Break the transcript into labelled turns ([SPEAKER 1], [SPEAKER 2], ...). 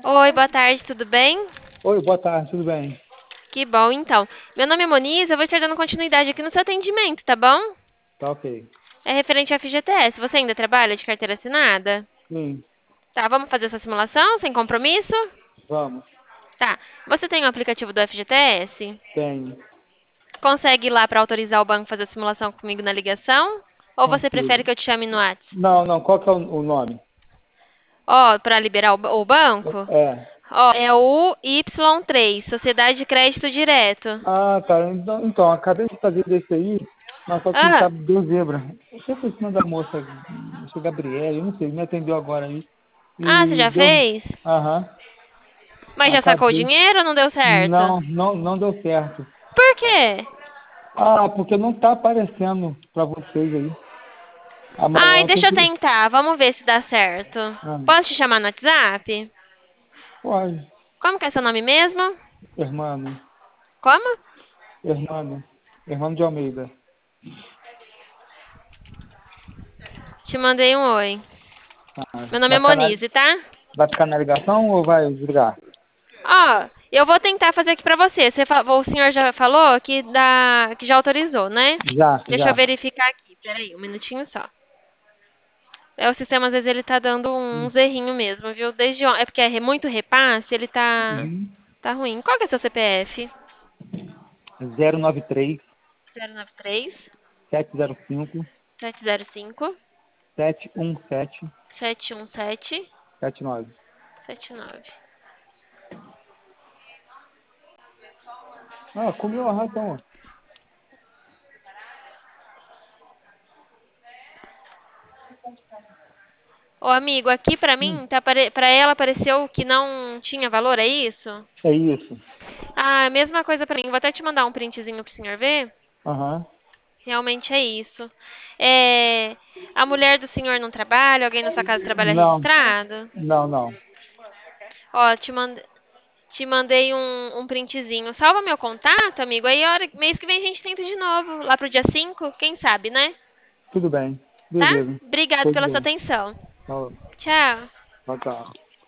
[SPEAKER 1] Oi, boa tarde, tudo bem?
[SPEAKER 2] Oi, boa tarde, tudo bem?
[SPEAKER 1] Que bom, então. Meu nome é Moniz, eu vou estar dando continuidade aqui no seu atendimento, tá bom?
[SPEAKER 2] Tá ok.
[SPEAKER 1] É referente à FGTS. Você ainda trabalha de carteira assinada?
[SPEAKER 2] Sim,
[SPEAKER 1] Tá, vamos fazer essa simulação sem compromisso?
[SPEAKER 2] vamos.
[SPEAKER 1] Tá. Você tem o aplicativo do FGTS?
[SPEAKER 2] Tenho,
[SPEAKER 1] Consegue ir lá para autorizar o banco a fazer a simulação comigo na ligação? Ou você prefere
[SPEAKER 2] consigo.
[SPEAKER 1] que eu te chame no WhatsApp?
[SPEAKER 2] Não, qual que é o nome?
[SPEAKER 1] Ó, para liberar o banco?
[SPEAKER 2] É.
[SPEAKER 1] Ó, é o Y3, Sociedade de Crédito Direto.
[SPEAKER 2] Ah, tá. Então, acabei de fazer desse aí, mas só que tá
[SPEAKER 1] Ah,
[SPEAKER 2] deu zebra. Eu sei por cima da moça, moça Gabriela, eu não sei, me atendeu agora aí.
[SPEAKER 1] você
[SPEAKER 2] E
[SPEAKER 1] já
[SPEAKER 2] deu.
[SPEAKER 1] fez?
[SPEAKER 2] Aham.
[SPEAKER 1] Mas já sacou o
[SPEAKER 2] Acabei.
[SPEAKER 1] dinheiro ou não deu certo?
[SPEAKER 2] Não deu certo.
[SPEAKER 1] Por quê?
[SPEAKER 2] Ah, porque não tá aparecendo pra vocês aí. Amanhã
[SPEAKER 1] Ai,
[SPEAKER 2] eu tenho
[SPEAKER 1] deixa eu
[SPEAKER 2] que.
[SPEAKER 1] tentar. Vamos ver se dá certo.
[SPEAKER 2] Ah,
[SPEAKER 1] Posso te chamar no WhatsApp?
[SPEAKER 2] pode.
[SPEAKER 1] Como que é seu nome mesmo?
[SPEAKER 2] Hermano.
[SPEAKER 1] Como?
[SPEAKER 2] Hermano. Hermano de Almeida.
[SPEAKER 1] Te mandei um oi.
[SPEAKER 2] Ah,
[SPEAKER 1] Meu nome é
[SPEAKER 2] vai ficar na,
[SPEAKER 1] Monize, tá?
[SPEAKER 2] vai ficar na ligação ou vai desligar?
[SPEAKER 1] Ó, eu vou tentar fazer aqui pra você. O senhor já falou que já autorizou, né?
[SPEAKER 2] Já,
[SPEAKER 1] Deixa eu
[SPEAKER 2] já.
[SPEAKER 1] verificar aqui. Peraí, um minutinho só. O sistema, às vezes, ele tá dando uns errinhos mesmo, viu? Desde ontem. É porque é muito repasse, ele
[SPEAKER 2] Uhum.
[SPEAKER 1] tá ruim. Qual que é seu CPF?
[SPEAKER 2] 093
[SPEAKER 1] 093
[SPEAKER 2] 705
[SPEAKER 1] 705
[SPEAKER 2] 717
[SPEAKER 1] 717
[SPEAKER 2] 79.
[SPEAKER 1] 79.
[SPEAKER 2] Ah, comeu a razão.
[SPEAKER 1] Ô, amigo, aqui pra mim, pra ela apareceu que não tinha valor, é isso?
[SPEAKER 2] É isso.
[SPEAKER 1] Ah, a mesma coisa pra mim. Vou até te mandar um printzinho pro senhor ver.
[SPEAKER 2] Aham.
[SPEAKER 1] Realmente é isso. É, a mulher do senhor não trabalha? Alguém na sua casa trabalha
[SPEAKER 2] Não,
[SPEAKER 1] registrado?
[SPEAKER 2] não.
[SPEAKER 1] Ó, te mandei um printzinho. Salva meu contato, amigo. Aí, mês que vem a gente tenta de novo. Lá pro dia 5, quem sabe, né?
[SPEAKER 2] Tudo bem.
[SPEAKER 1] Tá?
[SPEAKER 2] Beleza.
[SPEAKER 1] Obrigado
[SPEAKER 2] Tudo
[SPEAKER 1] pela sua
[SPEAKER 2] bem.
[SPEAKER 1] atenção.
[SPEAKER 2] Tchau,
[SPEAKER 1] Tchau.
[SPEAKER 2] tchau.